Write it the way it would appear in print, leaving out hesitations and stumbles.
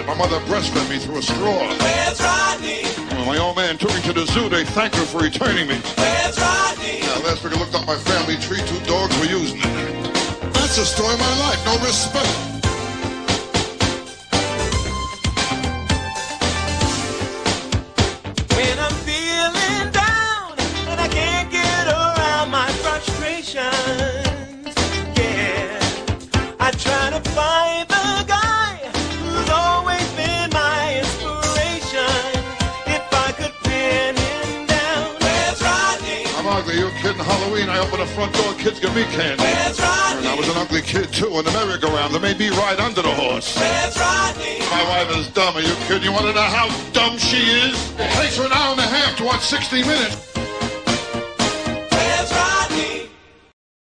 My mother breastfed me through a straw. Where's Rodney? When my old man took me to the zoo, they thanked her for returning me. Where's Rodney? Yeah, last week I looked up my family tree, 2 dogs were using it. That's the story of my life, no respect. When I'm feeling down and I can't get around my frustrations, yeah, I try to find the guy who's always been my inspiration. If I could pin him down, where's Rodney? I'm ugly, you kidding? Halloween, I open the front door, kids give me candy. Where's Rodney? And I was an ugly kid too, in the merry-go-round. They made me ride under the horse. Where's Rodney? My wife is dumb, are you kidding? You want to know how dumb she is? It takes her an hour and a half to watch 60 Minutes.